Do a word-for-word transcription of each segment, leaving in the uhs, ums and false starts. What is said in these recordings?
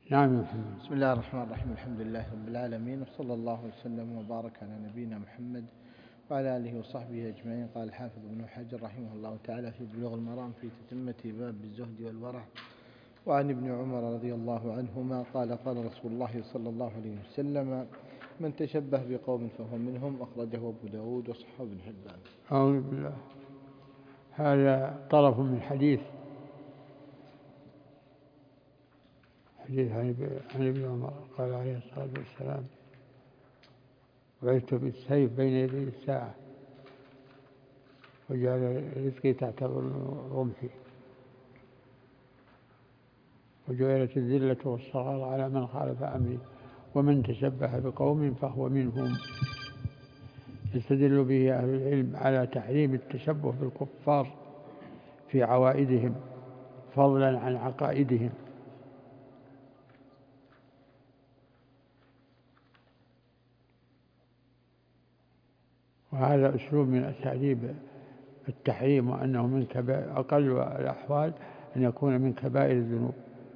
نعم يا محمد. بسم الله الرحمن الرحيم. الحمد لله رب العالمين، وصلى الله وسلم وبارك على نبينا محمد وعلى آله وصحبه أجمعين. قال الحافظ ابن حجر رحمه الله تعالى في بلوغ المرام في تتمة باب الزهد والورع: وعن ابن عمر رضي الله عنهما قال: قال رسول الله صلى الله عليه وسلم: من تشبه بقوم فهو منهم. أخرجه أبو داود وصححه ابن حبان. أعوذ بالله. هذا طرف من حديث حديث عن ابن عمر قال عليه الصلاة والسلام: بعثت بالسيف بين يدي الساعة، وجعل رزقي تحت رمحي، وجعلت الذلة والصغار على من خالف أمري، ومن تشبه بقوم فهو منهم. يستدل به أهل العلم على تحريم التشبه بالكفار في عوائدهم فضلا عن عقائدهم. وهذا أسلوب من أساليب التحريم، وأنه من كبائر أقل الأحوال أن يكون من كبائر الذنوب،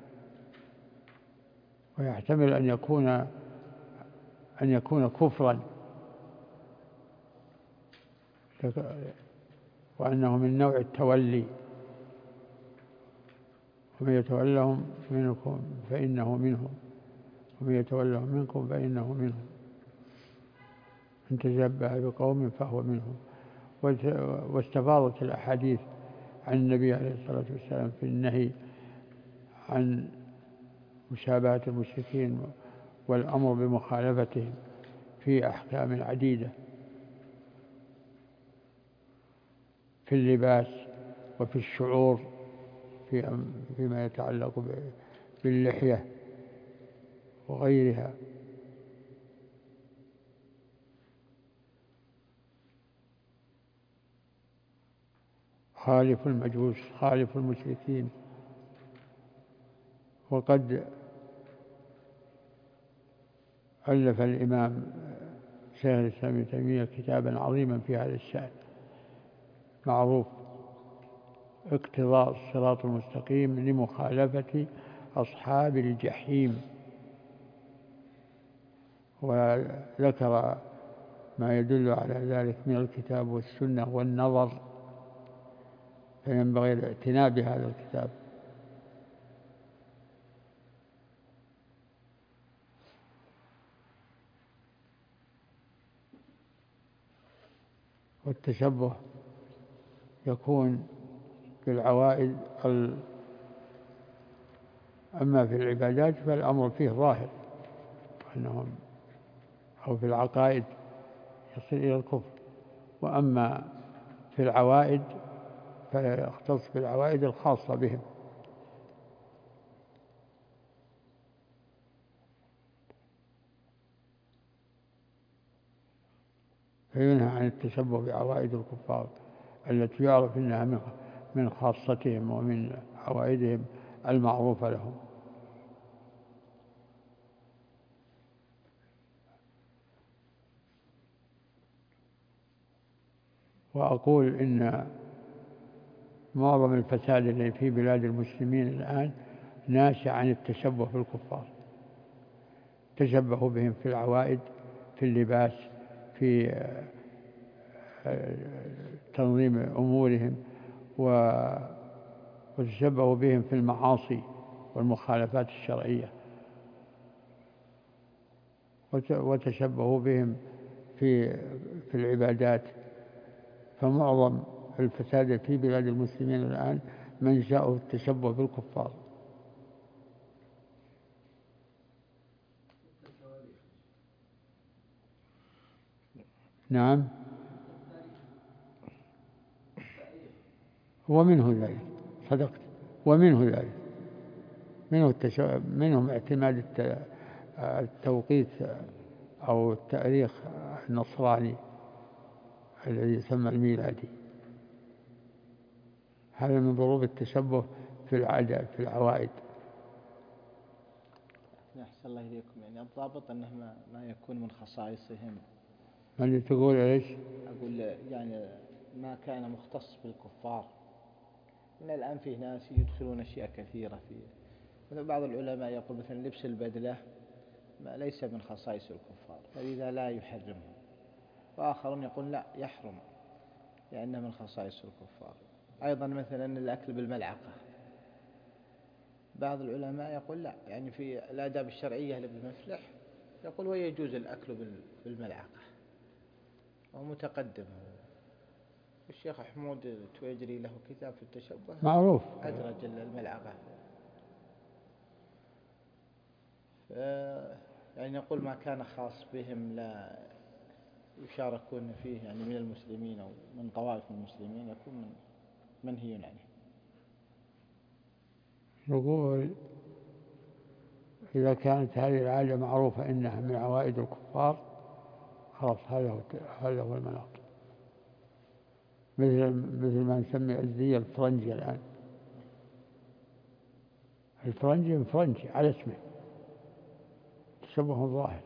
ويحتمل أن يكون أن يكون كفرا، وأنه من نوع التولي: ومن يتولهم منكم فإنه منهم، ومن يتولهم منكم فإنه منهم. من تشبه بقوم فهو منهم. واستفاضت الأحاديث عن النبي عليه الصلاة والسلام في النهي عن مشابهة المشركين والأمر بمخالفتهم في أحكام عديدة، في اللباس وفي الشعور، في فيما يتعلق باللحية وغيرها. خالف المجوس، خالف المشركين. وقد ألف الإمام شيخ الإسلام ابن تيمية كتابا عظيما في هذا الشأن معروف: اقتضاء الصراط المستقيم لمخالفة أصحاب الجحيم. وذكر ما يدل على ذلك من الكتاب والسنة والنظر، فينبغي الاعتناء بهذا الكتاب. والتشبه يكون في العوائد، أما في العبادات فالأمر فيه ظاهر أنهم، أو في العقائد يصل إلى الكفر. وأما في العوائد فيختص بالعوائد الخاصة بهم. فينهى عن التشبه بعوائد الكفار التي يعرف أنها من خاصتهم ومن عوائدهم المعروفة لهم. وأقول إن معظم الفساد الذي في بلاد المسلمين الآن ناشئ عن التشبه بالكفار. تشبهوا بهم في العوائد، في اللباس، في تنظيم أمورهم، وتشبهوا بهم في المعاصي والمخالفات الشرعية، وتشبهوا بهم في في العبادات. فمعظم الفساد في بلاد المسلمين الآن منشأه التشبه بالكفار. نعم، ومنه ذلك، صدقت، ومنه ذلك، منه التشبه، منهم اعتماد التوقيت أو التاريخ النصراني الذي يسمى الميلادي. هذا من ضروب التشبه في العادة في العوائد. أحسن الله إليكم. يعني الضابط أنه ما يكون من خصائصهم. ما اللي تقول إيش؟ أقول يعني ما كان مختص بالكفار. من الآن فيه ناس يدخلون أشياء كثيرة في مثل بعض العلماء يقول مثلا لبس البدلة ما ليس من خصائص الكفار فلذا لا يحرمه، وآخرون يقول لا يحرم لأنه من خصائص الكفار. أيضا مثلا الأكل بالملعقة، بعض العلماء يقول لا، يعني في الآداب الشرعية لابن مفلح يقول ويجوز الأكل بالملعقة، وهو متقدم. الشيخ حمود التويجري له كتاب في التشبه معروف أدرج الملعقة، يعني يقول ما كان خاص بهم لا يشاركون فيه يعني من المسلمين أو من طوائف المسلمين يكون من منهي عنه. نقول إذا كانت هذه العادة معروفة إنها من عوائد الكفار خلاص هذا هو هذا هو المناط، مثل مثل ما نسمي الزي الفرنجي الآن، الفرنجي فرنجي على اسمه تشبه ظاهر.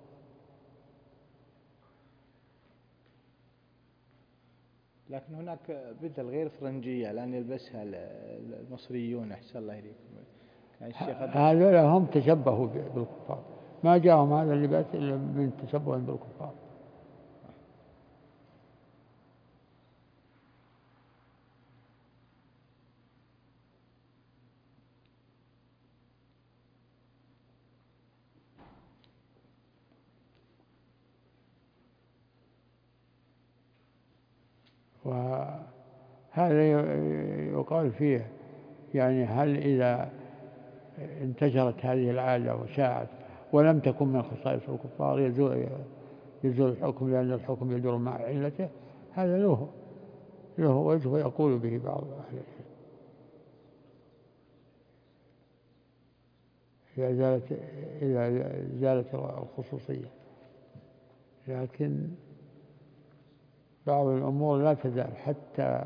لكن هناك بدل غير فرنجية الآن يلبسها المصريون أحسن الله إليكم. هذول هم تشبهوا بالكفار، ما جاءهم هذا اللباس إلا من تشبه بالكفار. وهذا يقال فيه يعني هل إذا انتشرت هذه العادة وشاعت ولم تكن من خصائص الكفار يزول يزول الحكم لأن الحكم يدور مع علته؟ هذا له له وجه ويقول به بعض أهل العلم إذا زالت إذا زالت الخصوصية، لكن بعض الأمور لا تزال حتى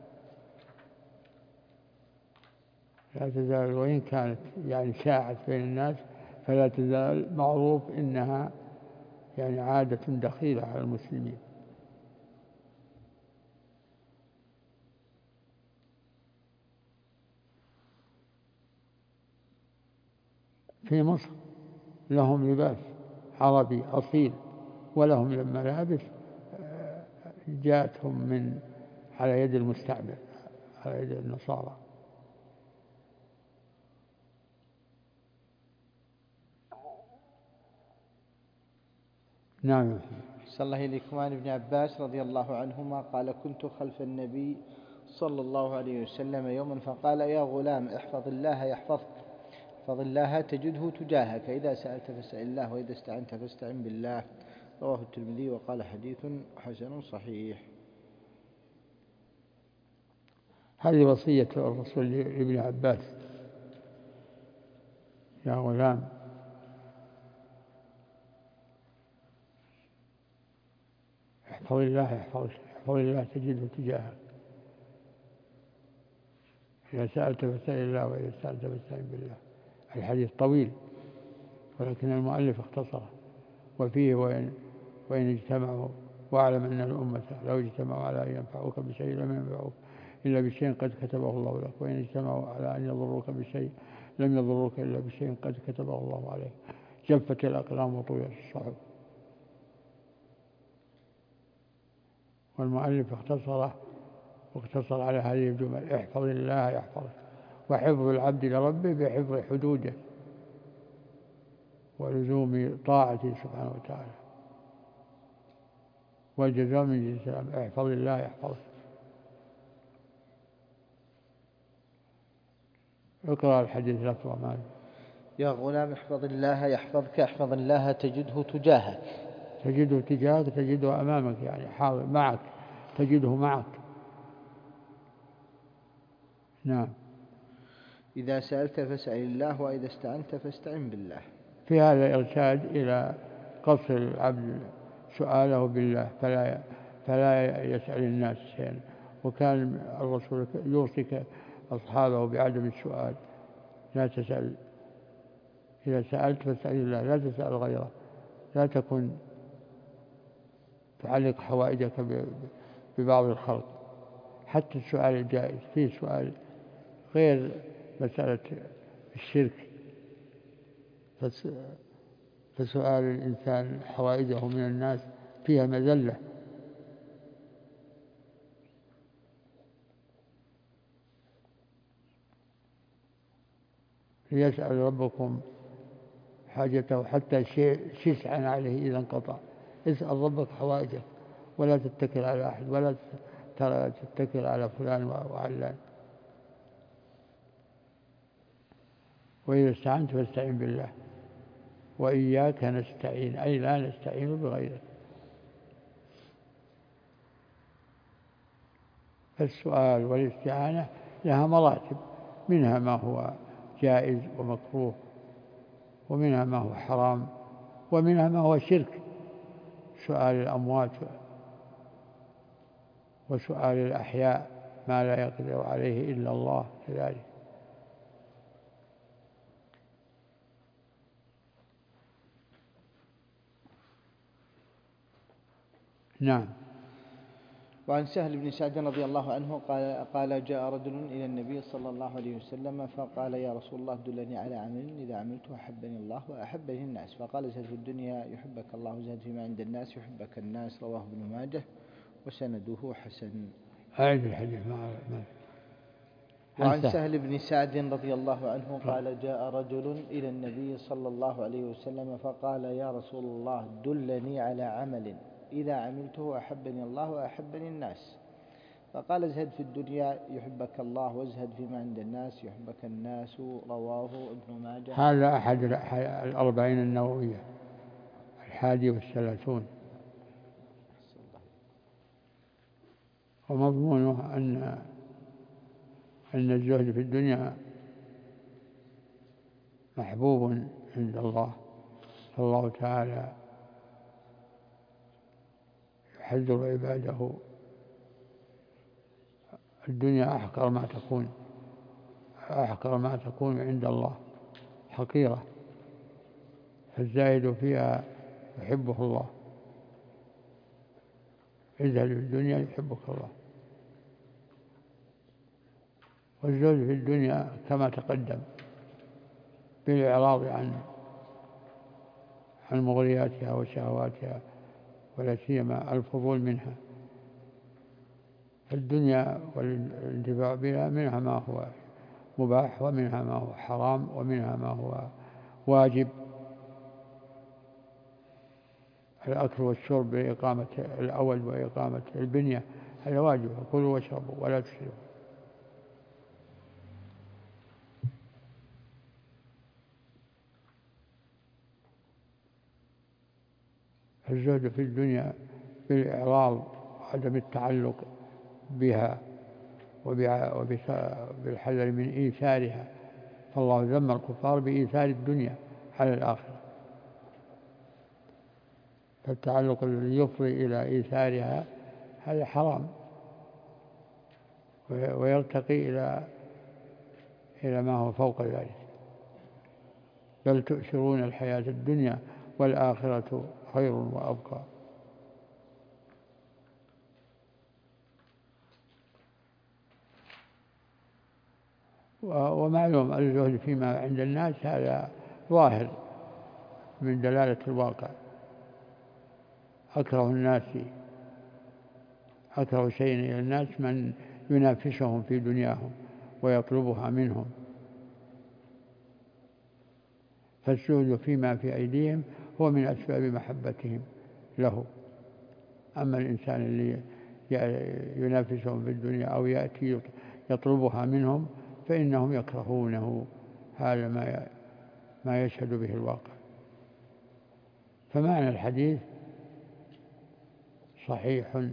لا تزال وإن كانت يعني شاعت بين الناس فلا تزال معروف إنها يعني عادة دخيلة على المسلمين. في مصر لهم لباس عربي أصيل ولهم ملابس جاءتهم من على يد المستعمر على يد النصارى. نعم. صلى الله عليكم. عن ابن عباس رضي الله عنهما قال كنت خلف النبي صلى الله عليه وسلم يوما فقال يا غلام احفظ الله يحفظك، احفظ الله تجده تجاهك، إذا سألت فاسأل الله وإذا استعنت فاستعن بالله. رواه الترمذي وقال حديث حسن صحيح. هذه وصية الرسول لابن عباس يا غلام احفظ الله يحفظك، احفظ الله تجده تجاهك، إذا سألت فاسأل الله وإذا استعنت فاستعن بالله. الحديث طويل ولكن المؤلف اختصره، وفيه وإن, وإن اجتمعوا واعلم أن الأمة لو اجتمعوا على أن ينفعوك بشيء لم ينفعوك إلا بشيء قد كتبه الله لك، وإن اجتمعوا على أن يضروك بشيء لم يضروك إلا بشيء قد كتبه الله عليك. جفت الأقلام وطويت الصحف. والمؤلف اختصره واقتصر على هذه الجمل: احفظ الله يحفظك. وحفظ العبد لربه بحفظ حدوده ولزوم طاعته سبحانه وتعالى، والجزاء من جنس العمل. احفظ الله يحفظك. اقرأ الحديث لفظه مالك. يا غلام احفظ الله يحفظك، احفظ الله تجده تجاهك. تجده تجاهك تجده أمامك، يعني حاضر معك، تجده معك. نعم. إذا سألت فاسأل الله وإذا استعنت فاستعن بالله. في هذا إرشاد إلى قصر العبد سؤاله بالله، فلا فلا يسأل الناس شيئا. وكان الرسول يوصيك أصحابه بعدم السؤال، لا تسأل، إذا سألت فاسأل الله لا تسأل غيره، لا تكن تعلق حوائجك ببعض الخلق. حتى السؤال الجائز، فيه سؤال غير مسألة الشرك. فسؤال الإنسان حوائجه من الناس فيها مذلة. ليسأل ربكم حاجته حتى شسعا عليه إذا انقطع. اسأل ربك حوائجك ولا تتكل على أحد، ولا تتكل على فلان وعلان. وإذا استعنت فاستعين بالله وإياك نستعين، أي لا نستعين بغيرك. فالسؤال والاستعانة لها مراتب، منها ما هو جائز ومكروه، ومنها ما هو حرام، ومنها ما هو شرك، سؤال الأموات وسؤال الأحياء ما لا يقدر عليه إلا الله كذلك. نعم. وعن سهل بن سعد رضي الله عنه قال, قال جاء رجل إلى النبي صلى الله عليه وسلم فقال يا رسول الله دلني على عمل إذا عملته أحبني الله وأحبني الناس. فقال زهد في الدنيا يحبك الله، وزهد فيما عند الناس يحبك الناس. رواه ابن ماجه وسنده حسن. أعيد الحديث. وعن سهل بن سعد رضي الله عنه قال جاء رجل إلى النبي صلى الله عليه وسلم فقال يا رسول الله دلني على عمل إذا عملته أحبني الله وأحبني الناس. فقال ازهد في الدنيا يحبك الله، وازهد فيما عند الناس يحبك الناس. رواه ابن ماجه. هذا أحد الأربعين النووية الحادي والثلاثون، ومضمونه أن أن الزهد في الدنيا محبوب عند الله، فالله تعالى يحذر عباده. الدنيا أحقر ما تكون، أحقر ما تكون عند الله حقيرة، فالزاهد فيها يحبه الله. ازهد في الدنيا يحبك الله. والزهد في الدنيا كما تقدم بالإعراض عن عن مغرياتها وشهواتها، ولا سيما الفضول منها. الدنيا والانتفاع بها منها ما هو مباح، ومنها ما هو حرام، ومنها ما هو واجب. الأكل والشرب بإقامة الأول وإقامة البنية هذا واجب، كلوا واشربوا ولا تسرفوا. الزهد في الدنيا بالإعراض وعدم التعلق بها وبالحذر من إيثارها، فالله ذم الكفار بإيثار الدنيا على الآخرة. فالتعلق الذي يفضي إلى إيثارها هذا حرام، ويرتقي إلى إلى ما هو فوق ذلك. بل تؤثرون الحياة الدنيا والآخرة خير وأبقى. ومعلوم الزهد فيما عند الناس هذا ظاهر من دلالة الواقع. أكره الناس أكره شيء إلى الناس من ينافسهم في دنياهم ويطلبها منهم. فالزهد فيما في أيديهم هو من أسباب محبتهم له. أما الإنسان اللي ينافسهم في الدنيا أو يأتي يطلبها منهم فإنهم يكرهونه. هذا ما ما يشهد به الواقع. فمعنى الحديث صحيح.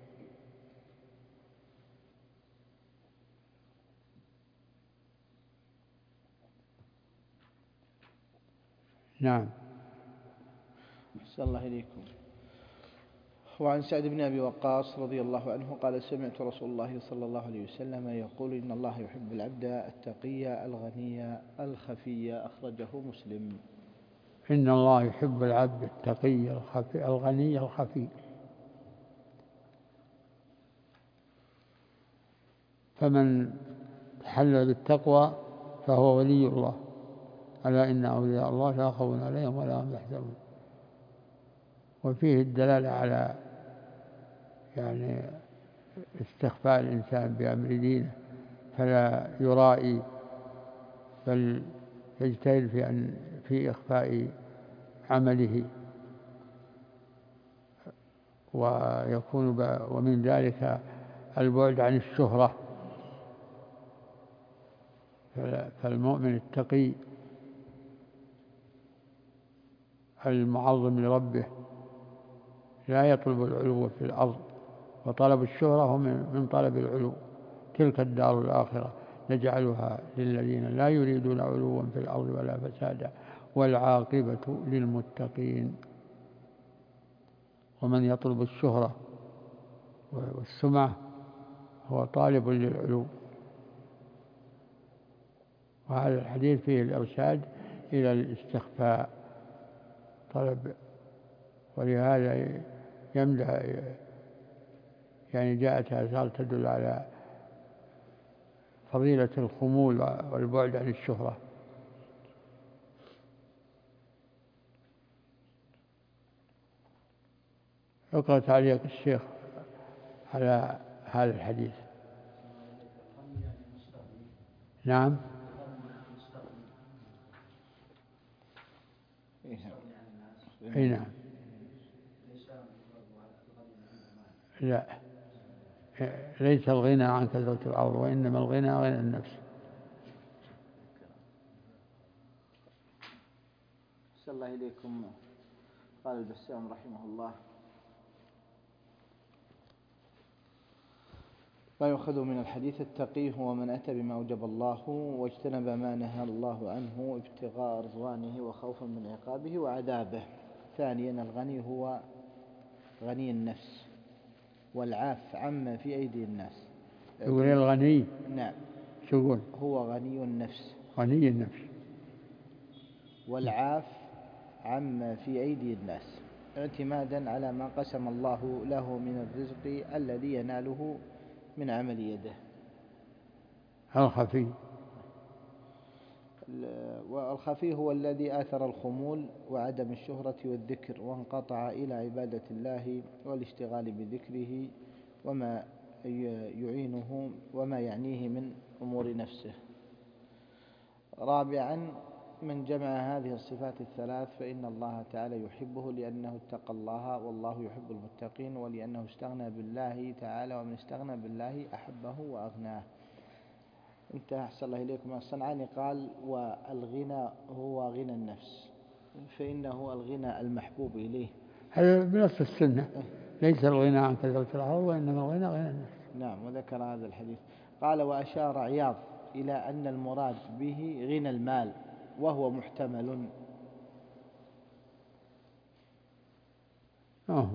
نعم. أحسن الله إليكم. وعن سعد بن أبي وقاص رضي الله عنه قال سمعت رسول الله صلى الله عليه وسلم يقول إن الله يحب العبد التقي الغني الخفي. أخرجه مسلم. إن الله يحب العبد التقي الخفي الغني الخفي. فمن تحلى بالتقوى فهو ولي الله، ألا إن أولياء الله لا خوف عليهم ولا هم يحزنون. وفيه الدلالة على يعني استخفاء الإنسان بأمر دينه، فلا يرائي بل يجتهد في أن في إخفاء عمله. ويكون ومن ذلك البعد عن الشهرة، فالمؤمن التقي المعظم لربه لا يطلب العلو في الأرض، وطلب الشهرة هو من طلب العلو. تلك الدار الآخرة نجعلها للذين لا يريدون علوا في الأرض ولا فسادا والعاقبة للمتقين. ومن يطلب الشهرة والسمعة هو طالب للعلو. وهذا الحديث فيه الإرشاد إلى الاستخفاء طلب. ولهذا يمدح يعني جاءت آثار تدل على فضيلة الخمول والبعد عن الشهرة. اقرأ تعليق الشيخ على هذا الحديث. نعم. اي نعم. لا، ليس الغنى عن كثرة العرض، وإنما الغنى غنى النفس. أحسن الله إليكم. قال البسام رحمه الله: ما يؤخذ من الحديث: التقي هو من أتى بما أوجب الله واجتنب ما نهى الله عنه ابتغاء رضوانه وخوفا من عقابه وعذابه. ثانيا: الغني هو غني النفس والعاف عما في أيدي الناس. يقول الغني. نعم. شو يقول؟ هو غني النفس. غني النفس. والعاف عما في أيدي الناس، اعتمادا على ما قسم الله له من الرزق الذي يناله من عمل يده. الخفي. والخفي هو الذي آثر الخمول وعدم الشهرة والذكر، وانقطع إلى عبادة الله والاشتغال بذكره وما يعينه وما يعنيه من أمور نفسه. رابعا: من جمع هذه الصفات الثلاث فإن الله تعالى يحبه لأنه اتقى الله، والله يحب المتقين، ولأنه استغنى بالله تعالى، ومن استغنى بالله أحبه وأغناه. انتهى. أحسن الله إليكم. الصنعاني قال: والغنى هو غنى النفس، فإنه الغنى المحبوب إليه. هذا بنص السنة: ليس الغنى عن كثرة العرض وإنما الغنى غنى النفس. نعم. وذكر هذا الحديث. قال: وأشار عياض إلى أن المراد به غنى المال، وهو محتمل. آه.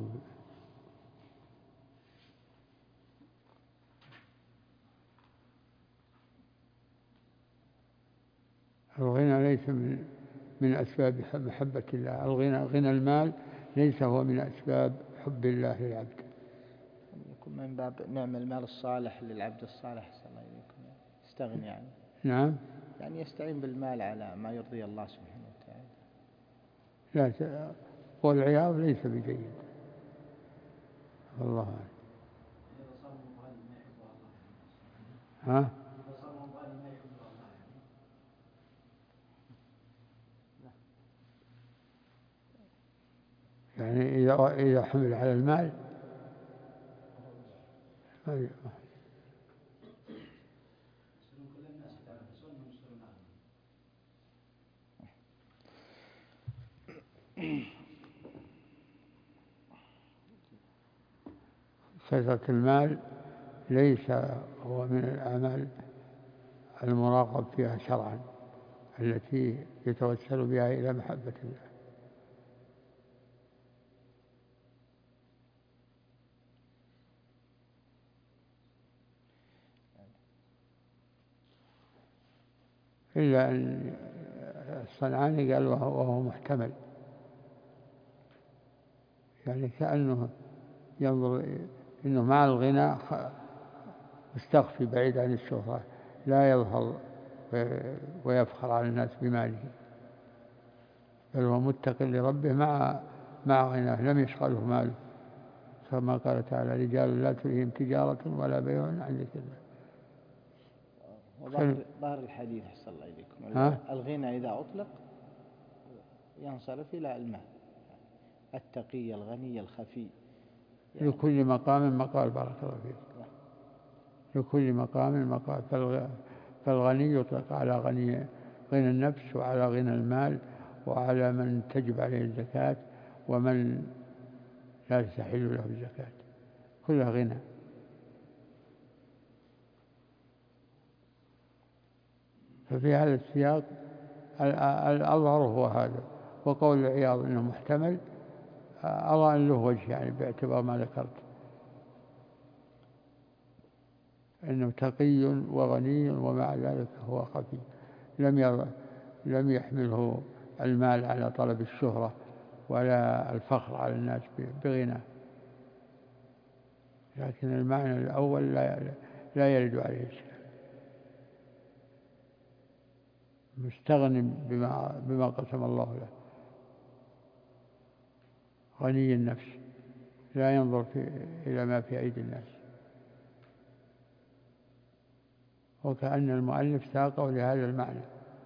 الغنى ليس من من أسباب محبة الله. الغنى غنى المال ليس هو من أسباب حب الله للعبد. يكون من باب نعم المال الصالح للعبد الصالح. صلى الله عليكم. يستغني عنه. نعم. يعني يستعين بالمال على ما يرضي الله سبحانه وتعالى. لا، والعياض ليس بجيد. والله أعلم. ها؟ يعني إذا إذا حمل على المال كثرة المال ليس هو من الأعمال المراقب فيها شرعا التي يتوسل بها إلى محبة الله. إلا أن الصنعاني قال وهو محتمل، يعني كأنه ينظر إنه مع الغنى مستخفي بعيد عن الشهرة، لا يظهر ويفخر على الناس بماله. بل هو متق لربه مع مع غناه، لم يشغله ماله، كما قال تعالى: رجال لا تلهيهم تجارة ولا بيع عن ذكر الله. وظاهر ظاهر الحديث أحسن الله إليكم، ها؟ الغنى إذا أطلق ينصرف إلى المال، التقي الغني الخفي يعني لكل مقام مقال، بارك الله فيك. لكل مقام مقال. فالغني يطلق على غني غنى النفس، وعلى غنى المال، وعلى من تجب عليه الزكاة، ومن لا تحل له الزكاة، كلها غنى. ففي هذا السياق الأظهر هو هذا، وقول عياض إنه محتمل أرى أن له وجه، يعني باعتبار ما ذكرت إنه تقي وغني ومع ذلك هو خفي، لم لم يحمله المال على طلب الشهرة ولا الفخر على الناس بغنى، لكن المعنى الأول لا لا يرد عليه الشيء، مستغن بما بما قسم الله له، غني النفس، لا ينظر في إلى ما في أيدي الناس. وكأن المؤلف ساقه لهذا المعنى.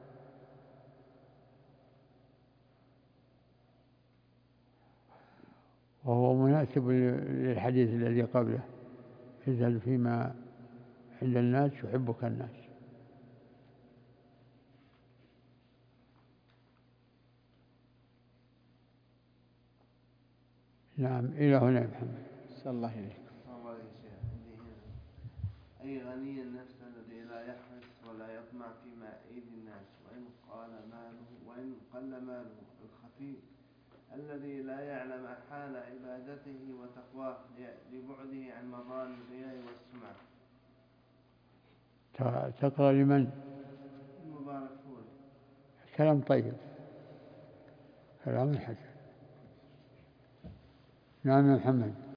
وهو مناسب للحديث الذي قبله: ازهد فيما عند الناس يحبك الناس. نعم، إلى هنا يا محمد. صلى الله عليه أي غني النفس الذي لا يحرص ولا يطمع فيما أيدي الناس، وإن قال ماله وإن قل ماله. الخفي الذي لا يعلم حال عبادته وتقواه لبعده عن مظان الرياء والسمعة. تقرأ لمن؟ المبارك فوري. كلام طيب، كلام حسن. نعم يا محمد.